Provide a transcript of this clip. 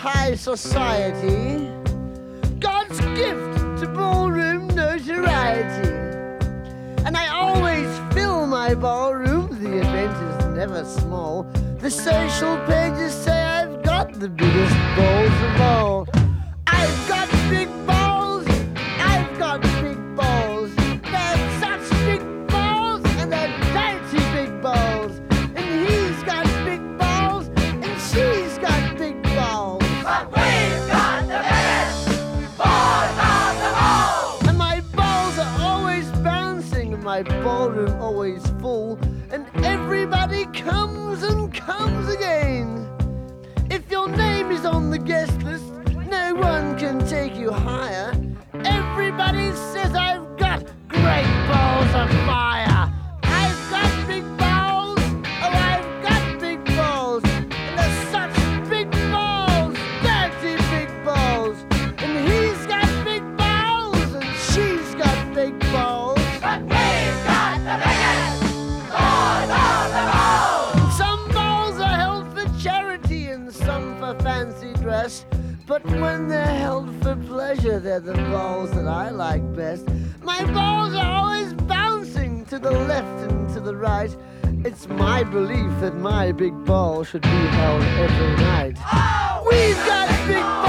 high society, God's gift to ballroom notoriety. And I always fill my ballroom, the event is never small. The social pages say I've got the biggest balls of all. I've got big balls, I've got big balls. They're such big balls, and they're mighty big balls. And he's got big balls, and she's got big balls. But we've got the biggest balls of them all! And my balls are always bouncing, and my ballroom always full. And everybody comes and comes again. If your name is on the guest list, no one can take you higher. Everybody says I've got great balls of fire. I've got big balls, oh I've got big balls. And they're such big balls, dirty big balls. And he's got big balls, and she's got big balls. But we've got the biggest balls of them all! Some balls are held for charity and some for fancy dress. But when they're held for pleasure, they're the balls that I like best. My balls are always bouncing to the left and to the right. It's my belief that my big ball should be held every night. Oh, We've got big balls.